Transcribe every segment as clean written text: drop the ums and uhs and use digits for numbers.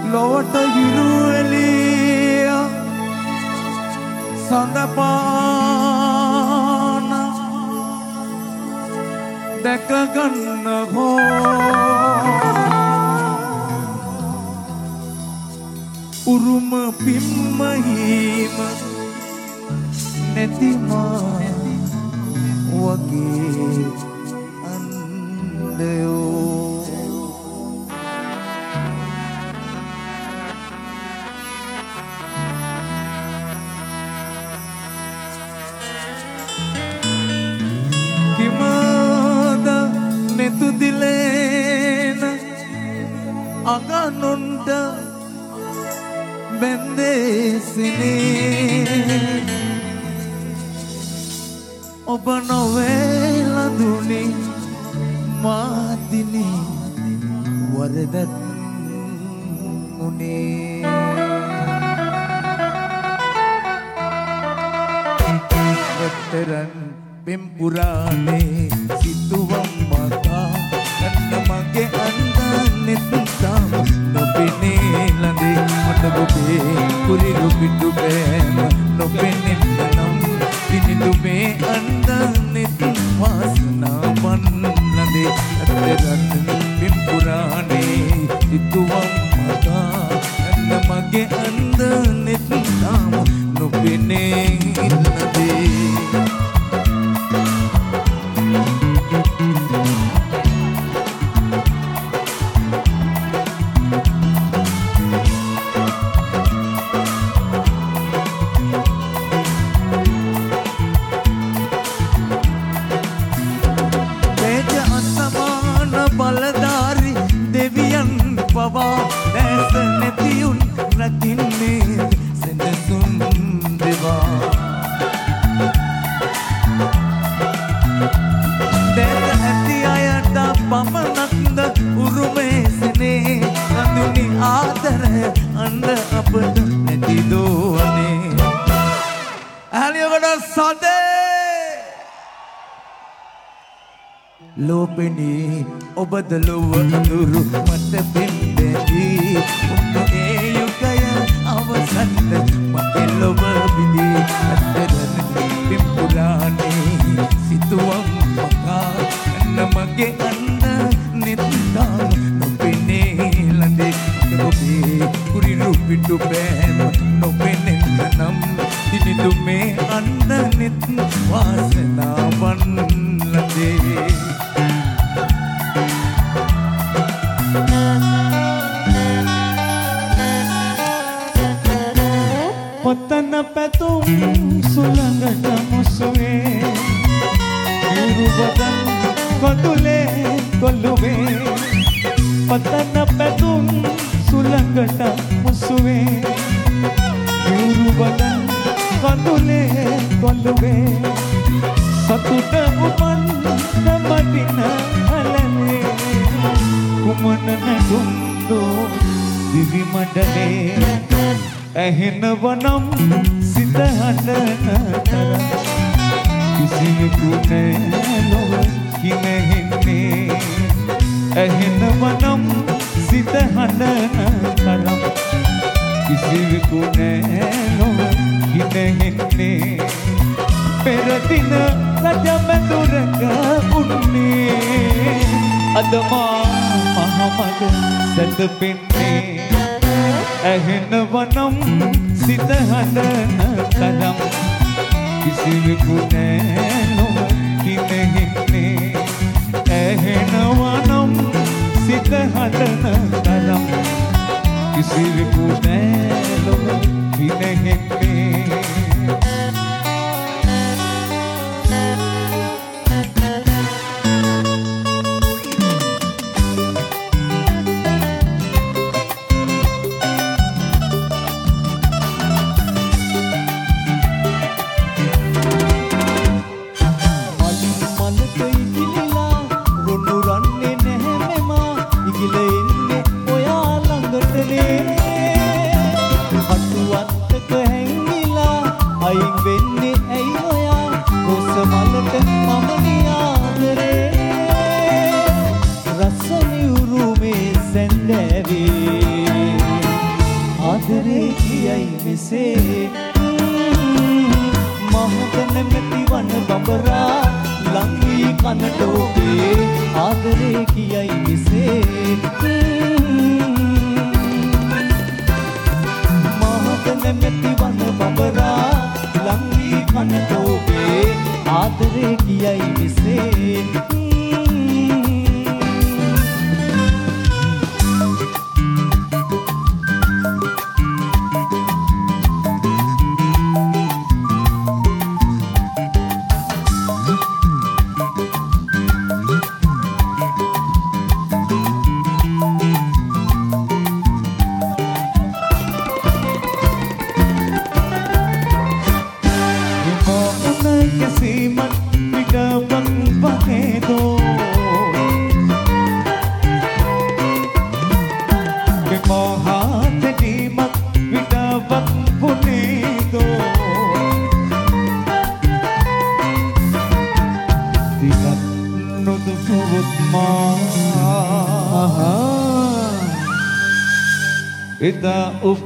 ලොවට හිරුවෙලිය සඳපාන දැකගන්න හෝ උරුම පිම්මහීම නැතිමා වගේ අන්දයෝ කිමද නෙතු දිලේන අගනුන්ට බැන්දේසිනේ ඔබ නොවේලදුනි මාදිනි වරදත් උනේ රත්තරන් පෙම්පුරානේ සිතුවම් මකා කන්න මගේ අන්දනෙත් තාම නොපෙනේ ලඳේ මට ඔබේ කුරිරු පිටු බෑම නොපෙනෙන්න නම් පිනිඳු මේ අන්දනෙත් වාසනාවන් ලඳේ රත්තරන් පෙම්පුරානේ සිතුවම් මකා කන්න මගේ අන්දනෙත් තාම නොපෙනේ ලඳේ ලෝපෙනී ඔබද ලොව අඳුරු මට පෙම්බැදී උන්නු ඒ යුගය අවසන්ද මගේ ලොව බිදී අත්තරන පෙම්පුරානේ සිතුවම් මකා කන්න මගේ අන්න නෙත්තාම නොපෙනේ ලඳේ ඔබේ කුරිරු පිටු බෑම නොපෙනෙන්න නම් දිනිදු මේ අන්න නෙත් වාසනාවන් ලඳේ පතන පැතුම් සුළඟට මුසුවේ යුරුබදන් කොඳුලේ කොල්ලුවේ පතන පැතුම් සුළඟට මුසුවේ යුරුබදන් කොඳුලේ කොල්ලුවේ සතුට උපන් නමදින අලනේ කුමන නැගුම්දෝ දිවි මඩලේ ඇහෙනවනම් සිත හඬන තරම් කිසිවෙකු නෑ ලොව කිනෙහින්නේ ඇහෙනවනම් සිත හඬන තරම් කිසිවෙකු නෑ ලොව කිනෙහින්නේ පෙරදින රජමැදුරක උන්නේ අදමා මහමග සැතපෙන්නේ ඇහෙනවනම් සිත හඬන තරම් කිසිවෙකු නෑ ලොව කිනෙහින්නේ ඇහෙනවනම් සිත හඬන තරම් කිසිවෙකු නෑ ලොව කිනෙහින්නේ ආදරේ කියයි මෙසේ මහතන මෙති වන බඹරා ලං වී කනට ඔබේ ආදරේ කියයි මෙසේ මහතන මෙති වන බඹරා ලං වී කනට ඔබේ ආදරේ කියයි මෙසේ එදා ඔබ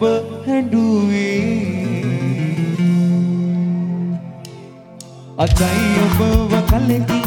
හැඬුවේ අදයි ඔබව කලකින්